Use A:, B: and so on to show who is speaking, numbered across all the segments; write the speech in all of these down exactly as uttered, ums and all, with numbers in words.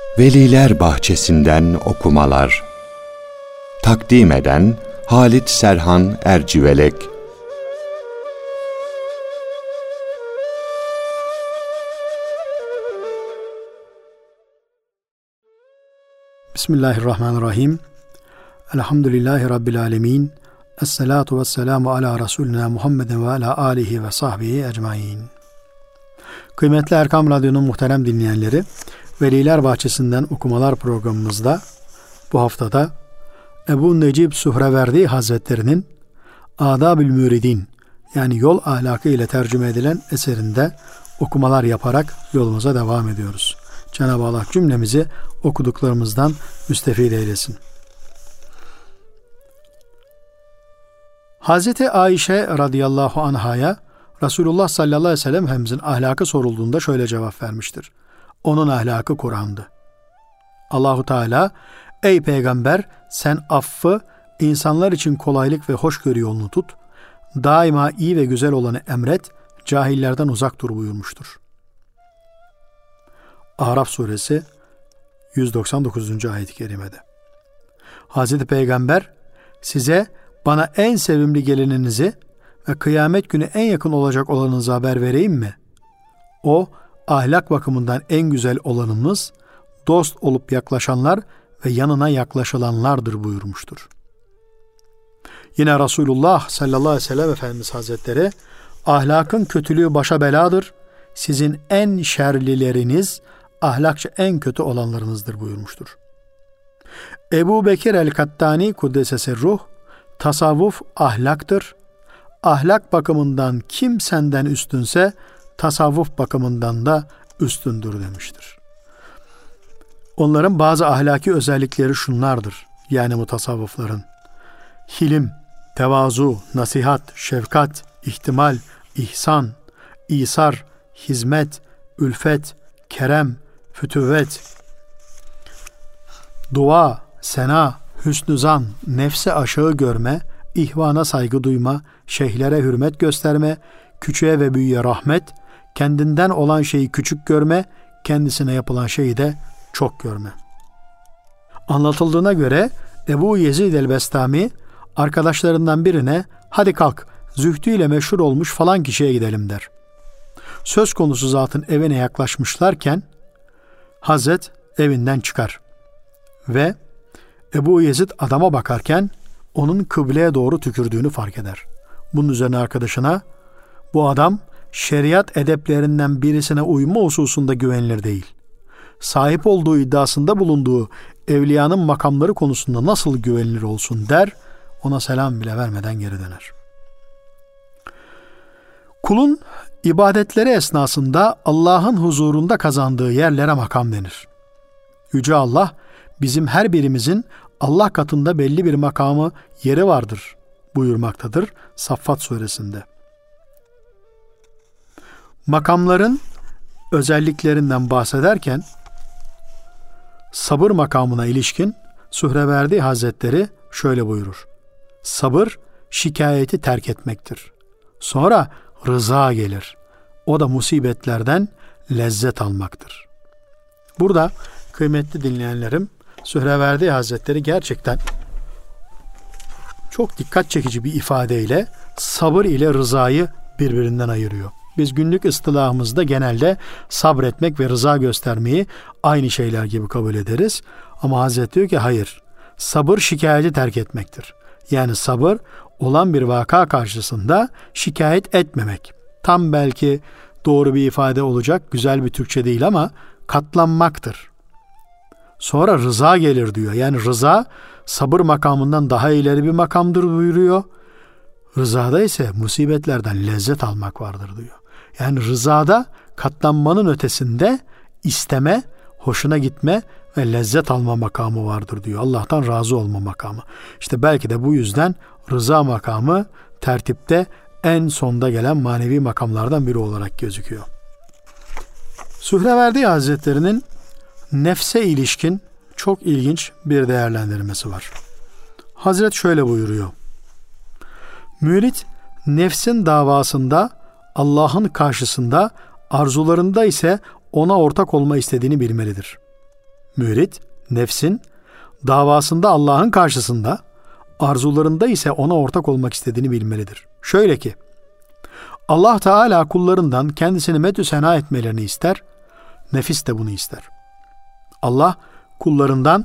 A: Veliler Bahçesinden okumalar. Takdim eden Halit Serhan Ercivelek.
B: Bismillahirrahmanirrahim. Elhamdülillahi Rabbil alemin. Esselatu vesselamu ala Resulina Muhammedin ve ala alihi ve sahbihi ecmain. Kıymetli Erkam Radyo'nun muhterem dinleyenleri, Veliler Bahçesinden okumalar programımızda bu haftada Ebu Necip Sühreverdi Hazretleri'nin Adab-ül Müridin, yani yol ahlakı ile tercüme edilen eserinde okumalar yaparak yolumuza devam ediyoruz. Cenab-ı Allah cümlemizi okuduklarımızdan müstefid eylesin. Hazreti Ayşe radıyallahu anhaya Resulullah sallallahu aleyhi ve sellem Efendimizin ahlakı sorulduğunda şöyle cevap vermiştir. Onun ahlakı Kur'an'dı. Allahu Teala, ey peygamber, sen affı, insanlar için kolaylık ve hoşgörü yolunu tut, daima iyi ve güzel olanı emret, cahillerden uzak dur buyurmuştur. Araf suresi yüz doksan dokuzuncu ayet-i kerimede. Hazreti Peygamber, size bana en sevimli gelininizi ve kıyamet günü en yakın olacak olanınızı haber vereyim mi? O, ahlak bakımından en güzel olanımız, dost olup yaklaşanlar ve yanına yaklaşılanlardır buyurmuştur. Yine Resulullah sallallahu aleyhi ve sellem Efendimiz Hazretleri, ahlakın kötülüğü başa beladır, sizin en şerlileriniz, ahlakça en kötü olanlarınızdır buyurmuştur. Ebu Bekir el-Kattani Kuddesese Ruh, tasavvuf ahlaktır, ahlak bakımından kim senden üstünse, tasavvuf bakımından da üstündür demiştir. Onların bazı ahlaki özellikleri şunlardır, yani mutasavvıfların: hilim, tevazu, nasihat, şefkat, ihtimal, ihsan, İsar, hizmet, ülfet, kerem, fütüvvet, dua, sena, hüsnü zan, nefse aşağı görme, ihvana saygı duyma, şeyhlere hürmet gösterme, küçüğe ve büyüğe rahmet, kendinden olan şeyi küçük görme, kendisine yapılan şeyi de çok görme. Anlatıldığına göre Ebu Yezid el-Bestami arkadaşlarından birine hadi kalk zühdüyle meşhur olmuş falan kişiye gidelim der. Söz konusu zatın evine yaklaşmışlarken Hazret evinden çıkar ve Ebu Yezid adama bakarken onun kıbleye doğru tükürdüğünü fark eder. Bunun üzerine arkadaşına, bu adam şeriat edeplerinden birisine uyma hususunda güvenilir değil. Sahip olduğu iddiasında bulunduğu evliyanın makamları konusunda nasıl güvenilir olsun der, ona selam bile vermeden geri döner. Kulun ibadetleri esnasında Allah'ın huzurunda kazandığı yerlere makam denir. Yüce Allah, bizim her birimizin Allah katında belli bir makamı, yeri vardır buyurmaktadır Saffat suresinde. Makamların özelliklerinden bahsederken sabır makamına ilişkin Sühreverdi Hazretleri şöyle buyurur: sabır şikayeti terk etmektir. Sonra rıza gelir. O da musibetlerden lezzet almaktır. Burada kıymetli dinleyenlerim, Sühreverdi Hazretleri gerçekten çok dikkat çekici bir ifadeyle sabır ile rızayı birbirinden ayırıyor. Biz günlük ıstılahımızda genelde sabretmek ve rıza göstermeyi aynı şeyler gibi kabul ederiz. Ama Hazreti diyor ki hayır, sabır şikayeti terk etmektir. Yani sabır olan bir vaka karşısında şikayet etmemek. Tam belki doğru bir ifade olacak, güzel bir Türkçe değil ama katlanmaktır. Sonra rıza gelir diyor. Yani rıza sabır makamından daha ileri bir makamdır buyuruyor. Rızada ise musibetlerden lezzet almak vardır diyor. Yani rızada katlanmanın ötesinde isteme, hoşuna gitme ve lezzet alma makamı vardır diyor. Allah'tan razı olma makamı. İşte belki de bu yüzden rıza makamı tertipte en sonda gelen manevi makamlardan biri olarak gözüküyor. Sühreverdi Hazretleri'nin nefse ilişkin çok ilginç bir değerlendirmesi var. Hazret şöyle buyuruyor: mürit nefsin davasında, Allah'ın karşısında, arzularında ise ona ortak olma istediğini bilmelidir. Mürit, nefsin davasında Allah'ın karşısında, arzularında ise ona ortak olmak istediğini bilmelidir. Şöyle ki, Allah Teala kullarından kendisini medhü sena etmelerini ister, nefis de bunu ister. Allah kullarından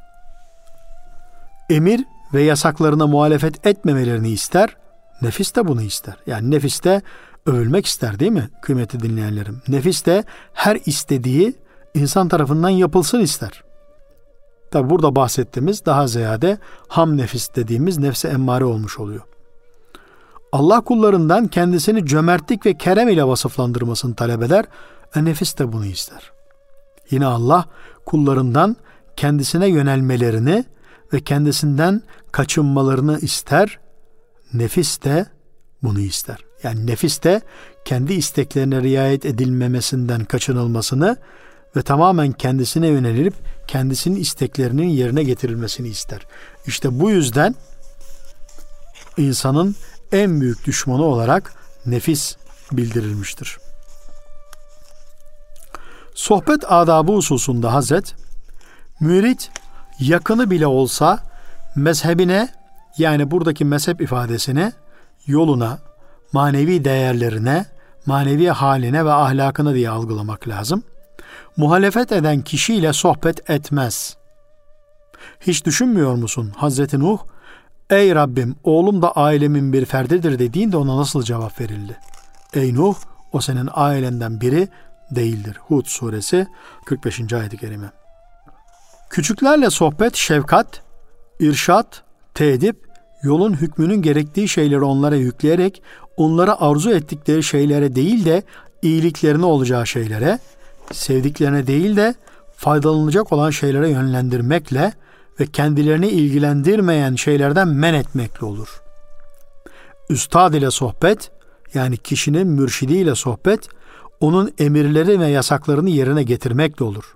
B: emir ve yasaklarına muhalefet etmemelerini ister, nefis de bunu ister. Yani nefis de övülmek ister, değil mi kıymetli dinleyenlerim? Nefis de her istediği insan tarafından yapılsın ister. Tabi burada bahsettiğimiz daha ziyade ham nefis dediğimiz nefse emmare olmuş oluyor. Allah kullarından kendisini cömertlik ve kerem ile vasıflandırmasını talep eder. E nefis de bunu ister. Yine Allah kullarından kendisine yönelmelerini ve kendisinden kaçınmalarını ister. Nefis de bunu ister. Yani nefis de kendi isteklerine riayet edilmemesinden kaçınılmasını ve tamamen kendisine yönelip kendisinin isteklerinin yerine getirilmesini ister. İşte bu yüzden insanın en büyük düşmanı olarak nefis bildirilmiştir. Sohbet adabı hususunda Hazret, mürit yakını bile olsa mezhebine, yani buradaki mezhep ifadesine, yoluna, manevi değerlerine, manevi haline ve ahlakına diye algılamak lazım. Muhalefet eden kişiyle sohbet etmez. Hiç düşünmüyor musun Hazreti Nuh, ey Rabbim oğlum da ailemin bir ferdidir dediğinde ona nasıl cevap verildi? Ey Nuh, o senin ailenden biri değildir. Hud suresi kırk beşinci ayet-i kerime. Küçüklerle sohbet, şefkat, irşat, teedip, yolun hükmünün gerektiği şeyleri onlara yükleyerek, onlara arzu ettikleri şeylere değil de iyiliklerine olacağı şeylere, sevdiklerine değil de faydalanacak olan şeylere yönlendirmekle ve kendilerini ilgilendirmeyen şeylerden men etmekle olur. Üstad ile sohbet, yani kişinin mürşidiyle sohbet, onun emirleri ve yasaklarını yerine getirmekle olur.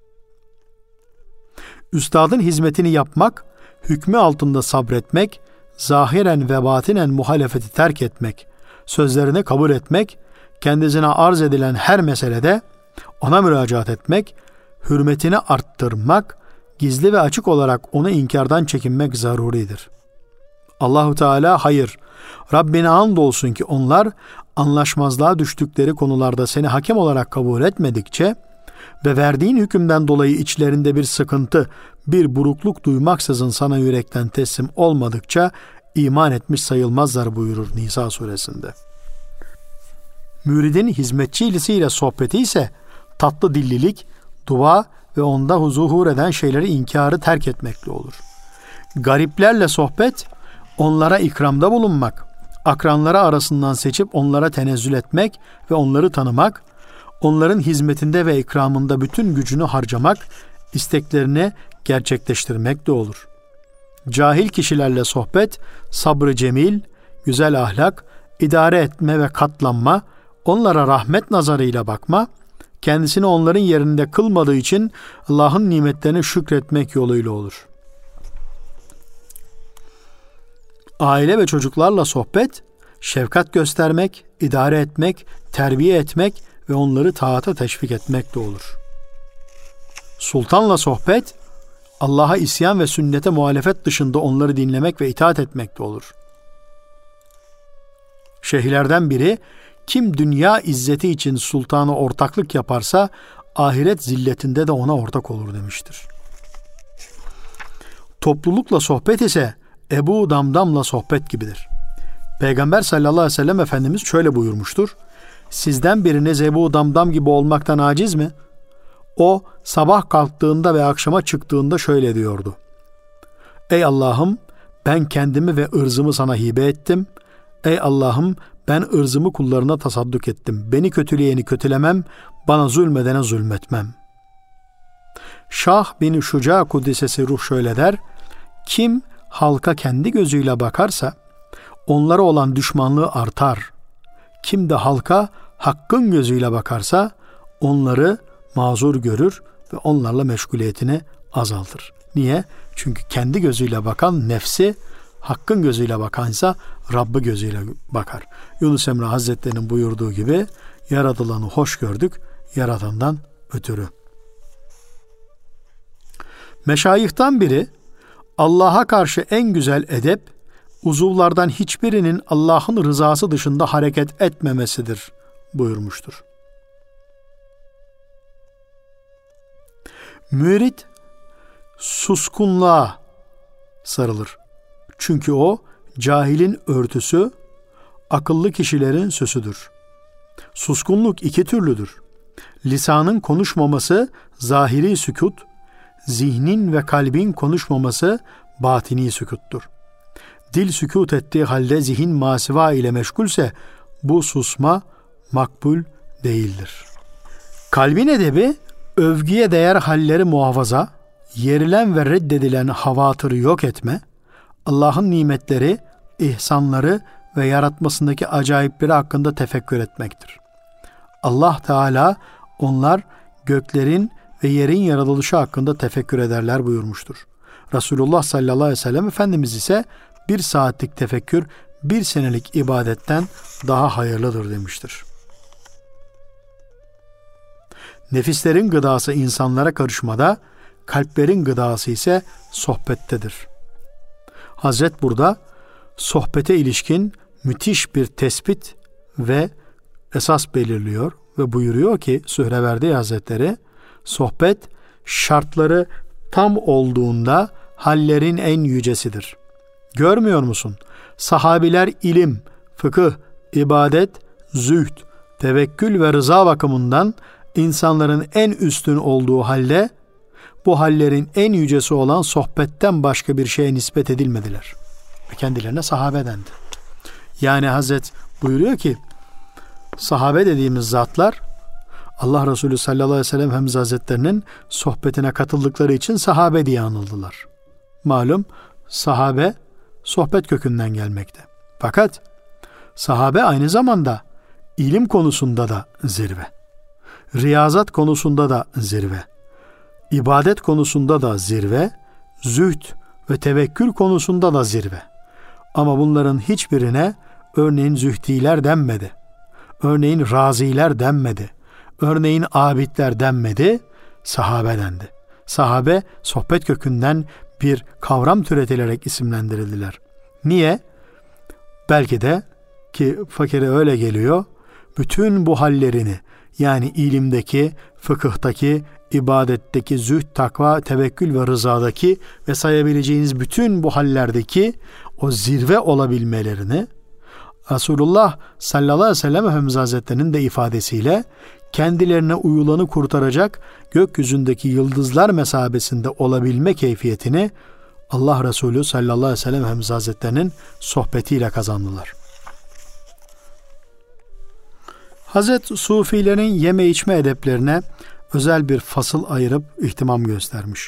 B: Üstadın hizmetini yapmak, hükmü altında sabretmek, zahiren ve batinen muhalefeti terk etmek, sözlerini kabul etmek, kendisine arz edilen her meselede ona müracaat etmek, hürmetini arttırmak, gizli ve açık olarak onu inkardan çekinmek zaruridir. Allahu Teala hayır, Rabbine andolsun ki onlar anlaşmazlığa düştükleri konularda seni hakem olarak kabul etmedikçe ve verdiğin hükümden dolayı içlerinde bir sıkıntı, bir burukluk duymaksızın sana yürekten teslim olmadıkça iman etmiş sayılmazlar buyurur Nisa suresinde. Müridin hizmetçisiyle sohbeti ise tatlı dillilik, dua ve onda zuhur eden şeyleri inkarı terk etmekle olur. Gariplerle sohbet, onlara ikramda bulunmak, akranları arasından seçip onlara tenezzül etmek ve onları tanımak, onların hizmetinde ve ikramında bütün gücünü harcamak, isteklerini gerçekleştirmek de olur. Cahil kişilerle sohbet, sabrı cemil, güzel ahlak, idare etme ve katlanma, onlara rahmet nazarıyla bakma, kendisini onların yerinde kılmadığı için Allah'ın nimetlerine şükretmek yoluyla olur. Aile ve çocuklarla sohbet, şefkat göstermek, idare etmek, terbiye etmek ve onları taata teşvik etmek de olur. Sultanla sohbet, Allah'a isyan ve sünnete muhalefet dışında onları dinlemek ve itaat etmek de olur. Şeyhlerden biri, kim dünya izzeti için sultana ortaklık yaparsa, ahiret zilletinde de ona ortak olur demiştir. Toplulukla sohbet ise, Ebu Damdam'la sohbet gibidir. Peygamber sallallahu aleyhi ve sellem Efendimiz şöyle buyurmuştur. Sizden biriniz Ebu Damdam gibi olmaktan aciz mi? O sabah kalktığında ve akşama çıktığında şöyle diyordu. Ey Allah'ım, ben kendimi ve ırzımı sana hibe ettim. Ey Allah'ım, ben ırzımı kullarına tasadduk ettim. Beni kötüleyeni kötülemem, bana zulmedene zulmetmem. Şah bin Şuca Kuddisesi Ruh şöyle der. Kim halka kendi gözüyle bakarsa, onlara olan düşmanlığı artar. Kim de halka hakkın gözüyle bakarsa, onları mazur görür ve onlarla meşguliyetini azaltır. Niye? Çünkü kendi gözüyle bakan nefsi, hakkın gözüyle bakansa Rabbi gözüyle bakar. Yunus Emre Hazretleri'nin buyurduğu gibi, yaratılanı hoş gördük, yaratandan ötürü. Meşayihtan biri, Allah'a karşı en güzel edep, uzuvlardan hiçbirinin Allah'ın rızası dışında hareket etmemesidir buyurmuştur. Mürit suskunluğa sarılır. Çünkü o cahilin örtüsü, akıllı kişilerin süsüdür. Suskunluk iki türlüdür. Lisanın konuşmaması zahiri sükut, zihnin ve kalbin konuşmaması batini sükuttur. Dil sükut ettiği halde zihin masiva ile meşgulse bu susma makbul değildir. Kalbin edebi övgüye değer halleri muhafaza, yerilen ve reddedilen havatırı yok etme, Allah'ın nimetleri, ihsanları ve yaratmasındaki acayipleri hakkında tefekkür etmektir. Allah Teala onlar göklerin ve yerin yaratılışı hakkında tefekkür ederler buyurmuştur. Resulullah sallallahu aleyhi ve sellem Efendimiz ise bir saatlik tefekkür bir senelik ibadetten daha hayırlıdır demiştir. Nefislerin gıdası insanlara karışmada, kalplerin gıdası ise sohbettedir. Hazret burada sohbete ilişkin müthiş bir tespit ve esas belirliyor ve buyuruyor ki Sühreverdi Hazretleri, sohbet şartları tam olduğunda hallerin en yücesidir. Görmüyor musun? Sahabiler ilim, fıkıh, ibadet, zühd, tevekkül ve rıza bakımından insanların en üstün olduğu halde bu hallerin en yücesi olan sohbetten başka bir şeye nispet edilmediler. Ve kendilerine sahabe dendi. Yani Hazret buyuruyor ki sahabe dediğimiz zatlar Allah Resulü sallallahu aleyhi ve sellem Efendimiz Hazretlerinin sohbetine katıldıkları için sahabe diye anıldılar. Malum sahabe sohbet kökünden gelmekte. Fakat sahabe aynı zamanda ilim konusunda da zirve, riyazat konusunda da zirve, ibadet konusunda da zirve, zühd ve tevekkül konusunda da zirve. Ama bunların hiçbirine örneğin zühdiler denmedi. Örneğin raziler denmedi. Örneğin abidler denmedi. Sahabe dendi. Sahabe sohbet kökünden bir kavram türetilerek isimlendirildiler. Niye? Belki de ki fakire öyle geliyor. Bütün bu hallerini yani ilimdeki, fıkıhtaki, ibadetteki, zühd, takva, tevekkül ve rızadaki ve sayabileceğiniz bütün bu hallerdeki o zirve olabilmelerini Resulullah sallallahu aleyhi ve sellem Efendimiz Hazretleri'nin de ifadesiyle kendilerine uyulanı kurtaracak gökyüzündeki yıldızlar mesabesinde olabilme keyfiyetini Allah Resulü sallallahu aleyhi ve sellem Efendimiz Hazretleri'nin sohbetiyle kazandılar. Hazret Sufilerin yeme içme edeplerine özel bir fasıl ayırıp ihtimam göstermiş.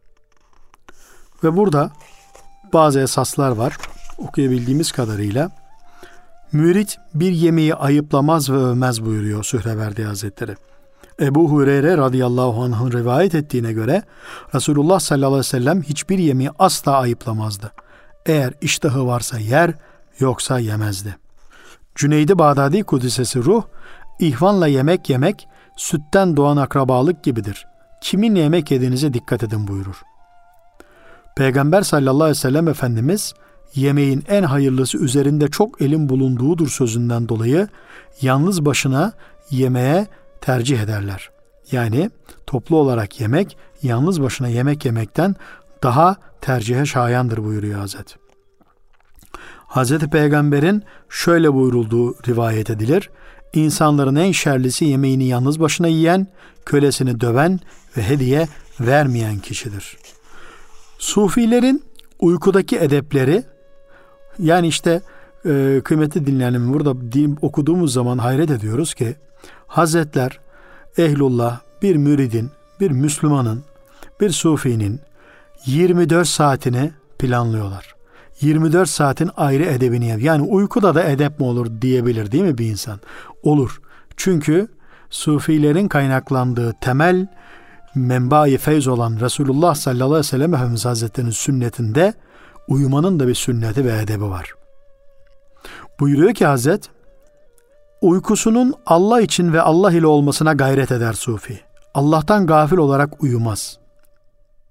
B: Ve burada bazı esaslar var. Okuyabildiğimiz kadarıyla mürit bir yemeği ayıplamaz ve övmez buyuruyor Sühreverdi Hazretleri. Ebu Hureyre radıyallahu anh'ın rivayet ettiğine göre Resulullah sallallahu aleyhi ve sellem hiçbir yemeği asla ayıplamazdı. Eğer iştahı varsa yer, yoksa yemezdi. Cüneyd-i Bağdadi Kudüs'esi ruh, ihvanla yemek yemek, sütten doğan akrabalık gibidir. Kimin yemek yediğinize dikkat edin buyurur. Peygamber sallallahu aleyhi ve sellem Efendimiz, yemeğin en hayırlısı üzerinde çok elin bulunduğudur sözünden dolayı yalnız başına yemeğe tercih ederler. Yani toplu olarak yemek, yalnız başına yemek yemekten daha tercihe şayandır buyuruyor Hazret. Hazreti Peygamber'in şöyle buyurulduğu rivayet edilir. İnsanların en şerlisi yemeğini yalnız başına yiyen, kölesini döven ve hediye vermeyen kişidir. Sufilerin uykudaki edepleri, yani işte e, kıymetli dinleyenim, burada din, okuduğumuz zaman hayret ediyoruz ki Hazretler ehlullah bir müridin, bir Müslümanın, bir sufinin yirmi dört saatini planlıyorlar. yirmi dört saatin ayrı edebini yap. Yani uykuda da edep mi olur diyebilir değil mi bir insan? Olur. Çünkü sufilerin kaynaklandığı temel menba-i feyz olan Resulullah sallallahu aleyhi ve sellem Efendimiz Hazretleri'nin sünnetinde uyumanın da bir sünneti ve edebi var. Buyuruyor ki Hazret, uykusunun Allah için ve Allah ile olmasına gayret eder sufi. Allah'tan gafil olarak uyumaz.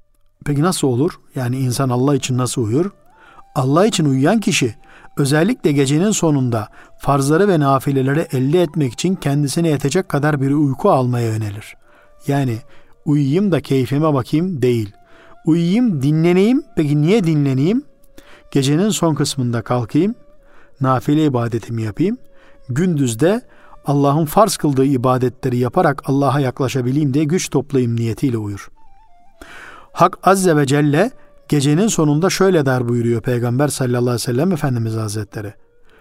B: Peki nasıl olur? Yani insan Allah için nasıl uyur? Allah için uyuyan kişi özellikle gecenin sonunda farzları ve nafileleri elde etmek için kendisine yetecek kadar bir uyku almaya yönelir. Yani uyuyayım da keyfime bakayım değil. Uyuyayım, dinleneyim. Peki niye dinleneyim? Gecenin son kısmında kalkayım, nafile ibadetimi yapayım. Gündüzde Allah'ın farz kıldığı ibadetleri yaparak Allah'a yaklaşabileyim diye güç toplayayım niyetiyle uyur. Hak Azze ve Celle gecenin sonunda şöyle der buyuruyor Peygamber sallallahu aleyhi ve sellem Efendimiz Hazretleri.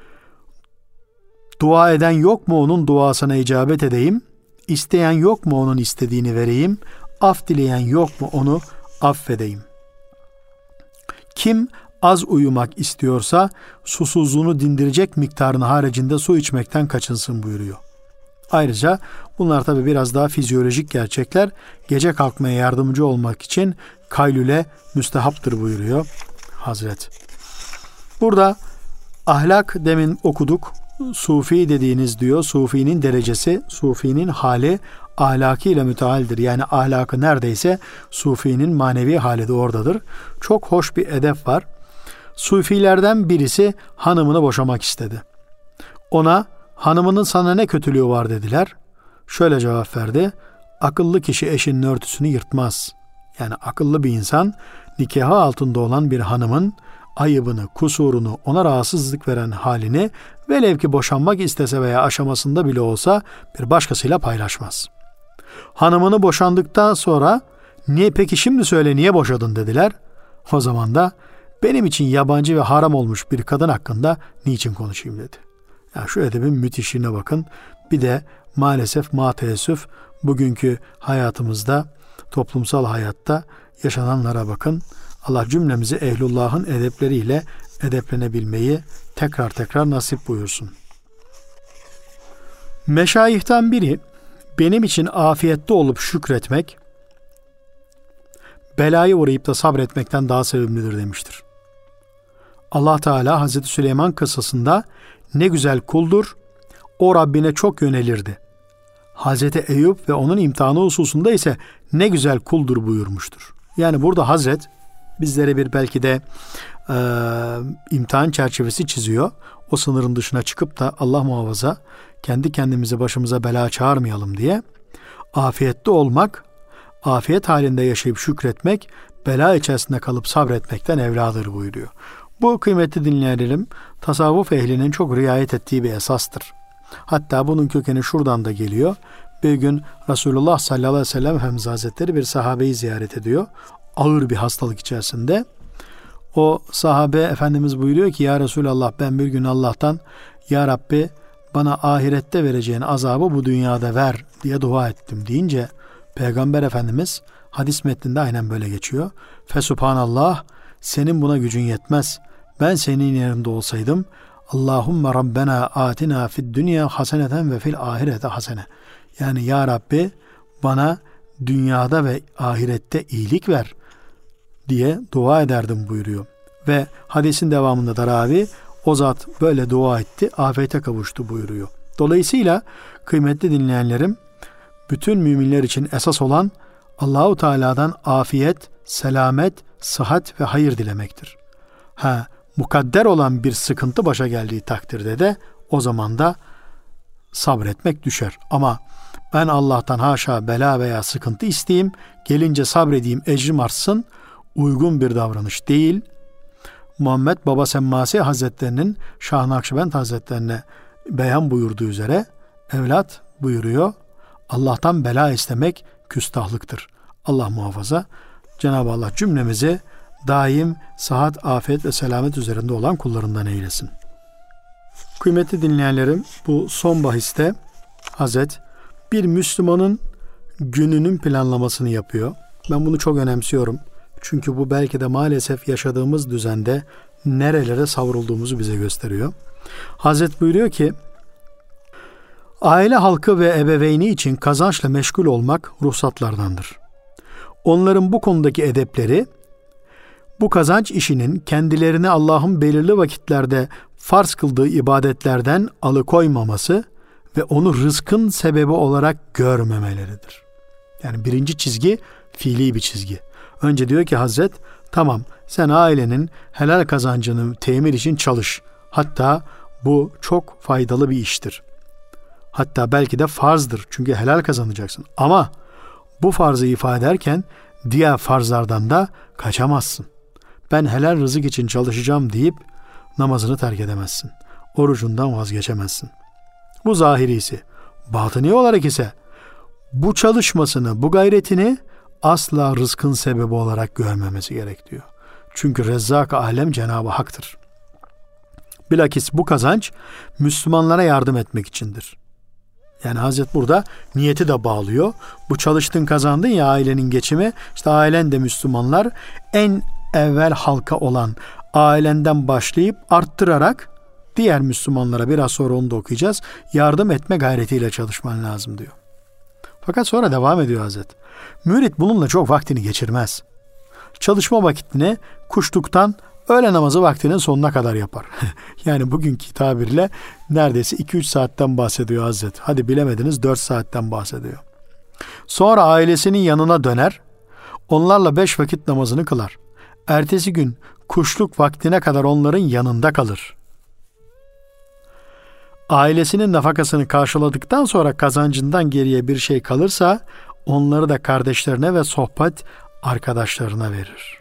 B: Dua eden yok mu onun duasına icabet edeyim? İsteyen yok mu onun istediğini vereyim? Af dileyen yok mu onu affedeyim? Kim az uyumak istiyorsa susuzluğunu dindirecek miktarın haricinde su içmekten kaçınsın buyuruyor. Ayrıca bunlar tabi biraz daha fizyolojik gerçekler. Gece kalkmaya yardımcı olmak için kaylule müstehaptır buyuruyor Hazret. Burada ahlak demin okuduk. Sufi dediğiniz diyor. Sufinin derecesi, sufinin hali ahlakıyla mütealdir. Yani ahlakı neredeyse sufinin manevi hali de oradadır. Çok hoş bir edep var. Sufilerden birisi hanımını boşamak istedi. Ona hanımının sana ne kötülüğü var dediler. Şöyle cevap verdi. Akıllı kişi eşinin örtüsünü yırtmaz. Yani akıllı bir insan nikahı altında olan bir hanımın ayıbını, kusurunu, ona rahatsızlık veren halini velev ki boşanmak istese veya aşamasında bile olsa bir başkasıyla paylaşmaz. Hanımını boşandıktan sonra niye peki şimdi söyle niye boşadın dediler. O zaman da benim için yabancı ve haram olmuş bir kadın hakkında niçin konuşayım dedi. Yani şu edebin müthişliğine bakın. Bir de maalesef ma teessüf bugünkü hayatımızda, toplumsal hayatta yaşananlara bakın. Allah cümlemizi ehlullah'ın edepleriyle edeplenebilmeyi tekrar tekrar nasip buyursun. Meşayihten biri benim için afiyette olup şükretmek, belaya uğrayıp da sabretmekten daha sevimlidir demiştir. Allah Teala Hazreti Süleyman kıssasında ne güzel kuldur, o Rabbine çok yönelirdi. Hazreti Eyüp ve onun imtihanı hususunda ise ne güzel kuldur buyurmuştur. Yani burada Hazret bizlere bir belki de e, imtihan çerçevesi çiziyor. O sınırın dışına çıkıp da Allah muhafaza kendi kendimize başımıza bela çağırmayalım diye afiyette olmak, afiyet halinde yaşayıp şükretmek, bela içerisinde kalıp sabretmekten evladır buyuruyor. Bu kıymetli dinleyelim, tasavvuf ehlinin çok riayet ettiği bir esastır. Hatta bunun kökeni şuradan da geliyor. Bir gün Resulullah sallallahu aleyhi ve sellem Efendimiz Hazretleri bir sahabeyi ziyaret ediyor. Ağır bir hastalık içerisinde. O sahabe Efendimiz buyuruyor ki ya Resulallah ben bir gün Allah'tan ya Rabbi bana ahirette vereceğin azabı bu dünyada ver diye dua ettim deyince Peygamber Efendimiz hadis metninde aynen böyle geçiyor. Fesubhanallah senin buna gücün yetmez. Ben senin yerinde olsaydım Allahümme Rabbena atina fid dünya haseneten ve fil ahirete hasene. Yani ya Rabbi bana dünyada ve ahirette iyilik ver diye dua ederdim buyuruyor. Ve hadisin devamında da ravi o zat böyle dua etti, afiyete kavuştu buyuruyor. Dolayısıyla kıymetli dinleyenlerim, bütün müminler için esas olan Allahu Teala'dan afiyet, selamet, sıhhat ve hayır dilemektir. Ha, mukadder olan bir sıkıntı başa geldiği takdirde de o zaman da sabretmek düşer. Ama ben Allah'tan haşa bela veya sıkıntı isteyeyim, gelince sabredeyim, ecrim artsın, uygun bir davranış değil. Muhammed Baba Semmasi Hazretlerinin Şah Nakşibend Hazretlerine beyan buyurduğu üzere evlat buyuruyor, Allah'tan bela istemek küstahlıktır. Allah muhafaza. Cenab-ı Allah cümlemizi daim sıhhat, afiyet ve selamet üzerinde olan kullarından eylesin. Kıymetli dinleyenlerim, bu son bahiste Hazret bir Müslümanın gününün planlamasını yapıyor. Ben bunu çok önemsiyorum. Çünkü bu belki de maalesef yaşadığımız düzende nerelere savrulduğumuzu bize gösteriyor. Hazret buyuruyor ki, aile halkı ve ebeveyni için kazançla meşgul olmak ruhsatlardandır. Onların bu konudaki edepleri, bu kazanç işinin kendilerini Allah'ın belirli vakitlerde farz kıldığı ibadetlerden alıkoymaması ve onu rızkın sebebi olarak görmemeleridir. Yani birinci çizgi fiili bir çizgi. Önce diyor ki Hazret, tamam sen ailenin helal kazancını temin için çalış. Hatta bu çok faydalı bir iştir. Hatta belki de farzdır. Çünkü helal kazanacaksın. Ama bu farzı ifade ederken diğer farzlardan da kaçamazsın. Ben helal rızık için çalışacağım deyip namazını terk edemezsin. Orucundan vazgeçemezsin. Bu zahirisi. Batıni olarak ise bu çalışmasını, bu gayretini asla rızkın sebebi olarak görmemesi gerek diyor. Çünkü Rezzak-ı Alem Cenab-ı Hak'tır. Bilakis bu kazanç Müslümanlara yardım etmek içindir. Yani Hazret burada niyeti de bağlıyor. Bu çalıştın kazandın ya ailenin geçimi. İşte ailen de Müslümanlar, en evvel halka olan ailenden başlayıp arttırarak diğer Müslümanlara, biraz sonra onu da okuyacağız, yardım etme gayretiyle çalışman lazım diyor. Fakat sonra devam ediyor Hazret. Mürit bununla çok vaktini geçirmez. Çalışma vakitini kuşluktan öğle namazı vaktinin sonuna kadar yapar. Yani bugünkü tabirle neredeyse iki üç saatten bahsediyor Hazret. Hadi bilemediniz dört saatten bahsediyor. Sonra ailesinin yanına döner, onlarla beş vakit namazını kılar. Ertesi gün kuşluk vaktine kadar onların yanında kalır. Ailesinin nafakasını karşıladıktan sonra kazancından geriye bir şey kalırsa onları da kardeşlerine ve sohbet arkadaşlarına verir.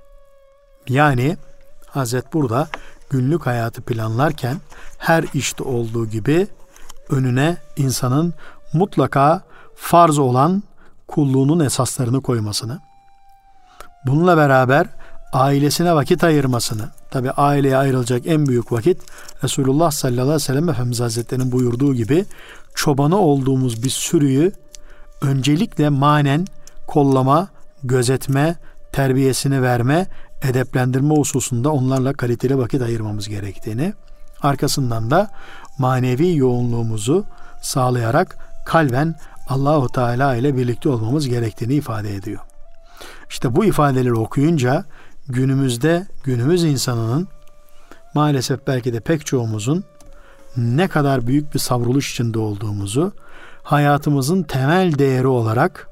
B: Yani Hazret burada günlük hayatı planlarken her işte olduğu gibi önüne insanın mutlaka farz olan kulluğunun esaslarını koymasını, bununla beraber ailesine vakit ayırmasını, tabi aileye ayrılacak en büyük vakit Resulullah sallallahu aleyhi ve sellem Efendimiz Hazretleri'nin buyurduğu gibi çobanı olduğumuz bir sürüyü öncelikle manen kollama, gözetme, terbiyesini verme, edeplendirme hususunda onlarla kaliteli vakit ayırmamız gerektiğini, arkasından da manevi yoğunluğumuzu sağlayarak kalben Allahu Teala ile birlikte olmamız gerektiğini ifade ediyor. İşte bu ifadeleri okuyunca günümüzde günümüz insanının, maalesef belki de pek çoğumuzun ne kadar büyük bir savruluş içinde olduğumuzu, hayatımızın temel değeri olarak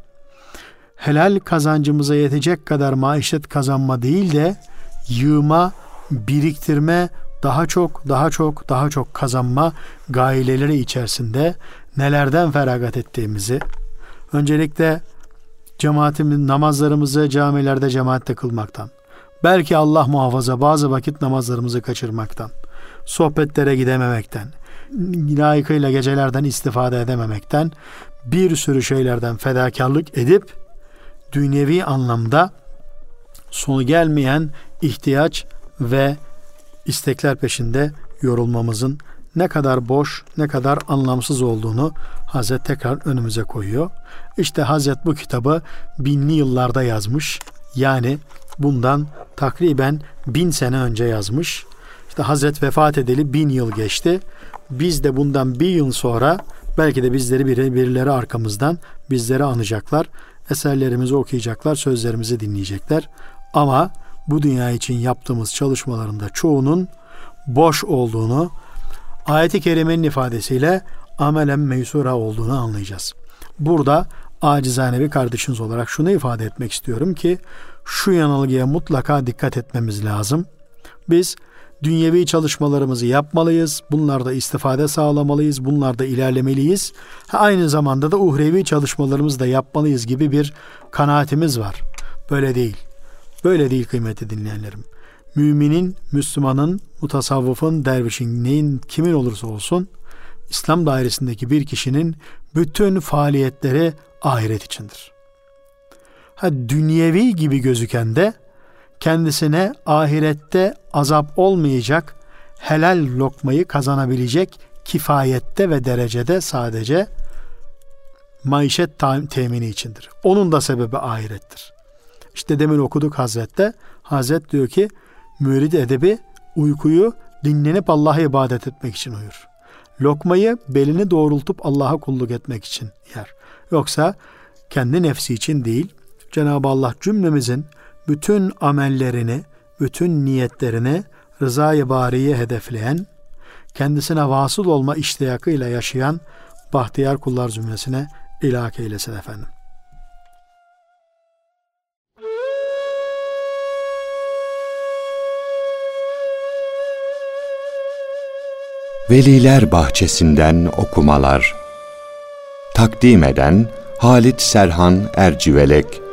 B: helal kazancımıza yetecek kadar maişet kazanma değil de yığma, biriktirme, daha çok, daha çok, daha çok kazanma gayeleri içerisinde nelerden feragat ettiğimizi, öncelikle cemaatimiz namazlarımızı camilerde cemaatle kılmaktan, belki Allah muhafaza bazı vakit namazlarımızı kaçırmaktan, sohbetlere gidememekten, layıkıyla gecelerden istifade edememekten, bir sürü şeylerden fedakarlık edip dünyevi anlamda sonu gelmeyen ihtiyaç ve istekler peşinde yorulmamızın ne kadar boş, ne kadar anlamsız olduğunu Hazret tekrar önümüze koyuyor. İşte Hazret bu kitabı binli yıllarda yazmış. Yani bundan takriben bin sene önce yazmış. İşte Hazret vefat edeli bin yıl geçti. Biz de bundan bir yıl sonra belki de bizleri birileri arkamızdan bizleri anacaklar. Eserlerimizi okuyacaklar, sözlerimizi dinleyecekler. Ama bu dünya için yaptığımız çalışmalarında çoğunun boş olduğunu, ayet-i kerimenin ifadesiyle amelen meysura olduğunu anlayacağız. Burada acizane bir kardeşiniz olarak şunu ifade etmek istiyorum ki şu yanılgıya mutlaka dikkat etmemiz lazım. Biz dünyevi çalışmalarımızı yapmalıyız. Bunlarda istifade sağlamalıyız. Bunlarda ilerlemeliyiz. Aynı zamanda da uhrevi çalışmalarımızı da yapmalıyız gibi bir kanaatimiz var. Böyle değil. Böyle değil kıymetli dinleyenlerim. Müminin, Müslümanın, mutasavvıfın, dervişin, neyin, kimin olursa olsun İslam dairesindeki bir kişinin bütün faaliyetleri ahiret içindir. Ha, dünyevi gibi gözüken de kendisine ahirette azap olmayacak helal lokmayı kazanabilecek kifayette ve derecede sadece maişet temini içindir. Onun da sebebi ahirettir. İşte demin okuduk Hazret'te. Hazret diyor ki mürid edebi uykuyu dinlenip Allah'a ibadet etmek için uyur. Lokmayı belini doğrultup Allah'a kulluk etmek için yer. Yoksa kendi nefsi için değil. Cenab-ı Allah cümlemizin bütün amellerini, bütün niyetlerini rıza-i bariye hedefleyen, kendisine vasıl olma iştiyakıyla yaşayan bahtiyar kullar zümresine ilhak eylesin efendim.
A: Veliler Bahçesinden okumalar. Takdim eden Halit Serhan Ercivelek